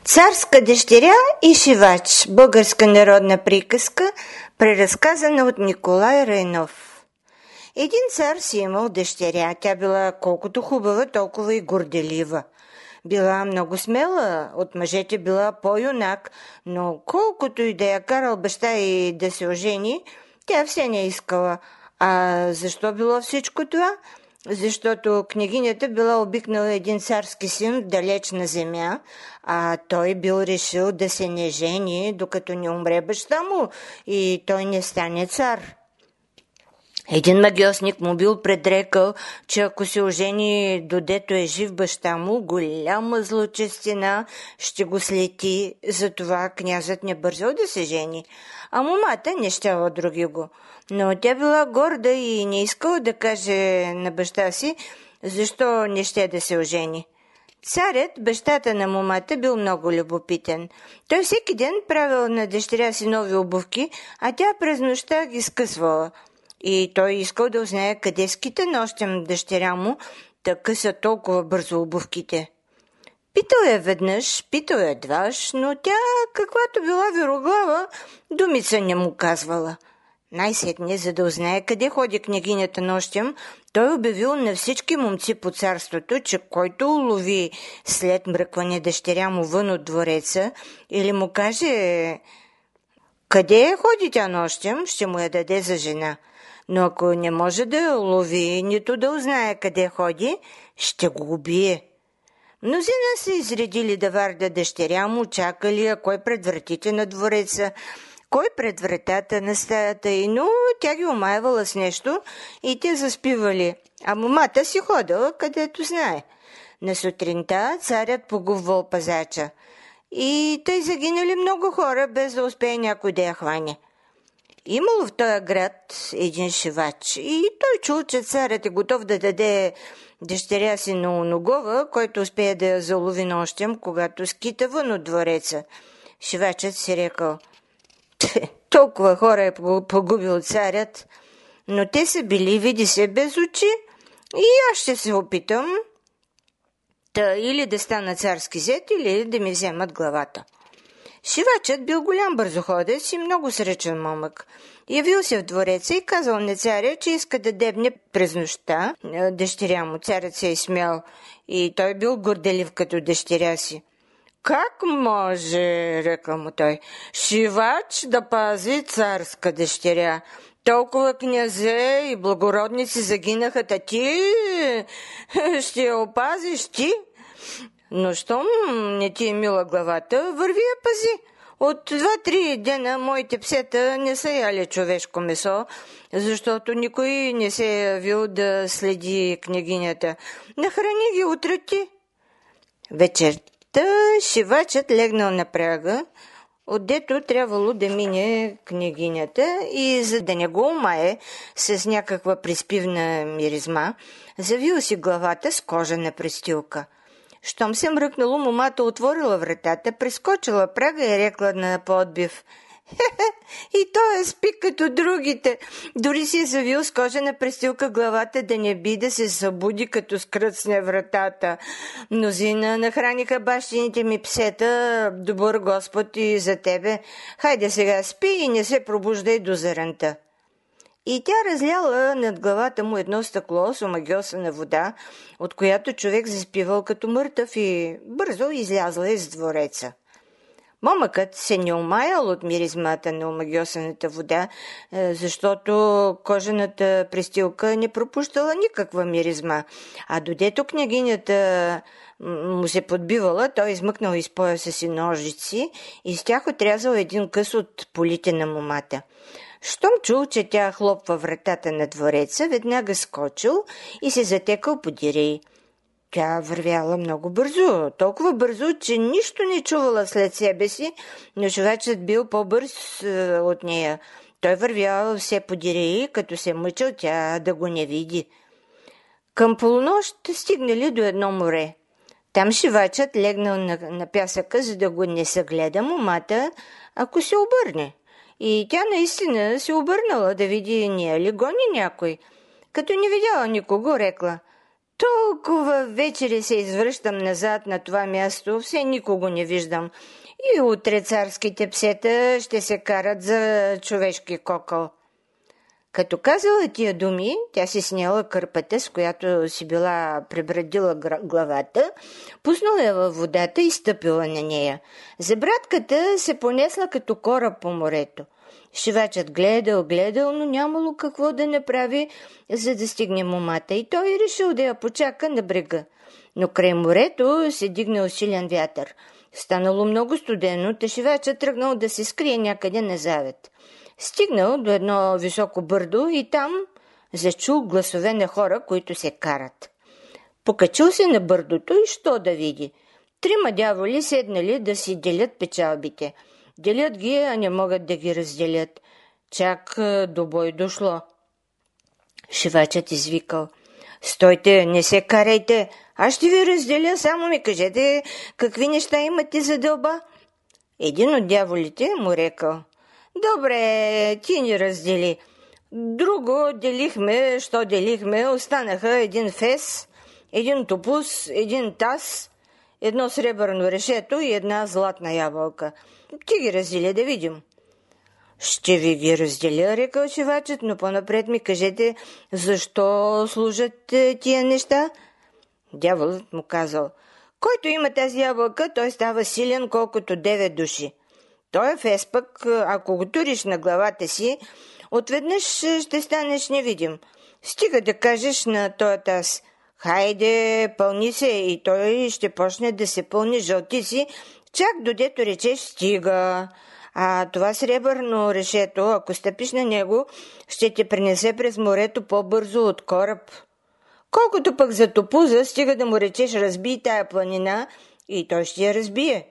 Царска дъщеря и шивач. Българска народна приказка, преразказана от Николай Райнов. Един цар си имал дъщеря. Тя била колкото хубава, толкова и горделива. Била много смела, от мъжете била по-юнак, но колкото и да я карал баща и да се ожени, тя все не искала. А защо било всичко това? Защото княгинята била обикнала един царски син в далечна земя, а той бил решил да се не жени, докато не умре баща му и той не стане цар. Един магьосник му бил предрекал, че ако се ожени додето е жив баща му, голяма злочестина ще го слети, затова князът не бързал да се жени, а момата не щяла други го. Но тя била горда и не искала да каже на баща си, защо не ще да се ожени. Царят, бащата на момата, бил много любопитен. Той всеки ден правил на дъщеря си нови обувки, а тя през нощта ги скъсвала. И той искал да узнае къде скита нощем дъщеря му, да къса толкова бързо обувките. Питал я веднъж, питал я дваш, но тя, каквато била вероглава, думица не му казвала. Най-сетне, за да узнае къде ходи княгинята нощем, той обявил на всички момци по царството, че който улови след мръкване дъщеря му вън от двореца или му каже къде ходи тя нощем, ще му я даде за жена. Но ако не може да я улови, нито да узнае къде ходи, ще го убие. Мнозина са изредили да вардят дъщеря му, чакали я кой пред вратите на двореца, кой пред вратата на стаята й, но тя ги омайвала с нещо и те заспивали, а момата си ходила където знае. На сутринта царят погубвал пазача и тъй загинали много хора, без да успее някой да я хване. Имало в този град един шивач и той чул, че царят е готов да даде дъщеря си на оногова, който успее да я залови нощем, когато скита вън от двореца. Шивачът си рекал: толкова хора е погубил царят, но те са били, види се, без очи и аз ще се опитам или да стана царски зет, или да ми вземат главата. Шивачът бил голям бързоходец и много сречен момък. Явил се в двореца и казал на царя, че иска да дебне през нощта дъщеря му. Царят се е смял и той бил горделив като дъщеря си. Как може, рекал му той, шивач да пази царска дъщеря? Толкова князе и благородници загинаха, та ти ще я опазиш ти? Но щом не ти е мила главата, върви я пази. От 2-3 дена моите псета не са яли човешко месо, защото никой не се е явил да следи княгинята. Нахрани ги утре ти. Вечерта шивачът легнал на прага, отдето трябвало да мине княгинята и за да не го умае с някаква приспивна миризма, завил си главата с кожена престилка. Щом се мръкнало, момата отворила вратата, прескочила прага и рекла на подбив: и той спи като другите. Дори си е завил с кожена престилка главата, да не би да се събуди, като скръцне вратата. Мнозина нахраниха бащините ми псета, добър Господ и за тебе. Хайде сега спи и не се пробуждай до заранта. И тя разляла над главата му едно стъкло с омагьосана вода, от която човек заспивал като мъртъв и бързо излязла из двореца. Момъкът се не умаял от миризмата на омагьосаната вода, защото кожената престилка не пропущала никаква миризма, а додето княгинята му се подбивала, той измъкнал из пояса си ножици и с тях отрязал един къс от полите на момата. Щом чул, че тя хлопва вратата на двореца, веднага скочил и се затекал подире й. Тя вървяла много бързо, толкова бързо, че нищо не чувала след себе си, но шивачът бил по-бърз от нея. Той вървял все подире й, като се мъчил тя да го не види. Към полунощ стигнали до едно море. Там шивачът легнал на пясъка, за да го не съгледа момата, ако се обърне. И тя наистина се обърнала да види не ли гони някой. Като не видяла никого, рекла: Толкова вечери се извръщам назад на това място, все никого не виждам. И утре царските псета ще се карат за човешки кокъл. Като казала тия думи, тя си сняла кърпата, с която си била пребрадила главата, пуснала я във водата и стъпила на нея. Забратката се понесла като кораб по морето. Шивачът гледал, но нямало какво да направи, за да стигне момата, и той решил да я почака на брега. Но край морето се дигнал силен вятър. Станало много студено, та шивачът тръгнал да се скрие някъде на завет. Стигнал до едно високо бърдо и там зачул гласове на хора, които се карат. Покачил се на бърдото и що да види? 3 дяволи седнали да си делят печалбите. Делят ги, а не могат да ги разделят. Чак до бой дошло. Шивачът извикал: „Стойте, не се карайте, аз ще ви разделя, само ми кажете какви неща имате за дълба.“ Един от дяволите му рекал: „Добре, ти ни раздели. Друго делихме, що делихме, останаха един фес, един топус, един таз, едно сребърно решето и една златна ябълка. Ти ги раздели да видим.“ „Ще ви ги разделя“, рекал шивачът, „но по-напред ми кажете защо служат тия неща.“ Дяволът му казал: „Който има тази ябълка, той става силен колкото 9 души. Той фес пък, ако го туриш на главата си, отведнъж ще станеш невидим. Стига да кажеш на този таз: „Хайде, пълни се“, и той ще почне да се пълни жълтици, чак додето речеш „стига“. А това сребърно решето, ако стъпиш на него, ще те пренесе през морето по-бързо от кораб. Колкото пък за топуза, стига да му речеш „разбий тая планина“, и той ще я разбие.“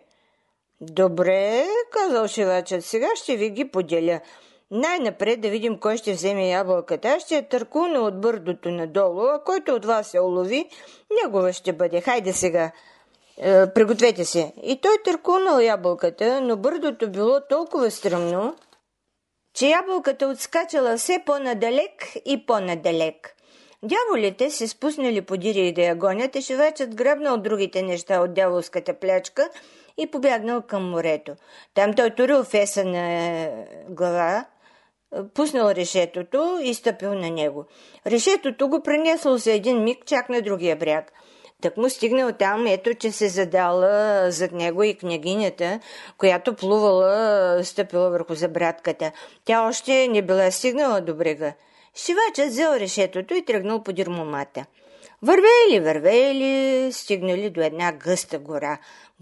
„Добре“, казал шивачът, „сега ще ви ги поделя. Най-напред да видим кой ще вземе ябълката. Аз ще я търкуна от бърдото надолу, а който от вас се улови, негова ще бъде. Хайде сега, пригответе се.“ И той търкунал ябълката, но бърдото било толкова стръмно, че ябълката отскачала все по-надалек и по-надалек. Дяволите се спуснали подире и да я гонят, и шивачът грабнал другите неща от дяволската плячка и побягнал към морето. Там той турил феса на глава, пуснал решетото и стъпил на него. Решетото го пренесло за един миг чак на другия бряг. Так му стигнал там, ето че се задала зад него и княгинята, която плувала, стъпила върху забратката. Тя още не била стигнала до брега. Шивачът взел решетото и тръгнал подир момата. Вървели, стигнали до една гъста гора.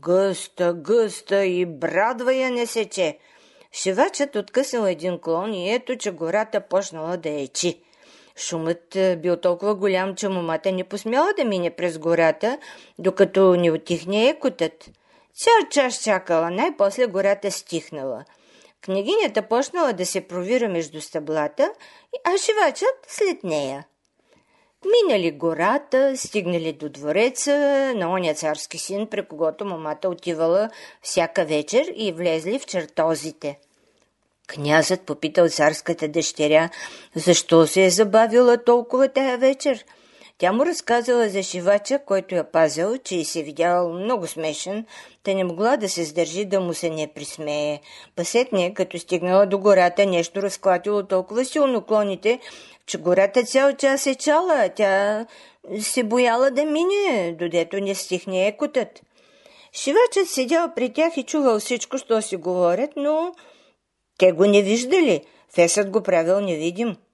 Гъста и брадва я не сече. Шивачът откъснал един клон и ето, че гората почнала да ечи. Шумът бил толкова голям, че момата не посмяла да мине през гората, докато не отихне екотът. Цял час чакала, най-после гората стихнала. Княгинята почнала да се провира между стъблата, а шивачът след нея. Минали гората, стигнали до двореца на оня царски син, при когото момата отивала всяка вечер, и влезли в чертозите. Князът попитал царската дъщеря защо се е забавила толкова тая вечер. Тя му разказала за шивача, който я пазил, че и се видял много смешен, та не могла да се сдържи да му се не присмее. Пасетне, като стигнала до гората, нещо разклатило толкова силно клоните, че гората цял час е чала, а тя се бояла да мине, додето не стихне екотът. Шивачът седял при тях и чувал всичко, що си говорят, но те го не виждали. Фесът го правил невидим.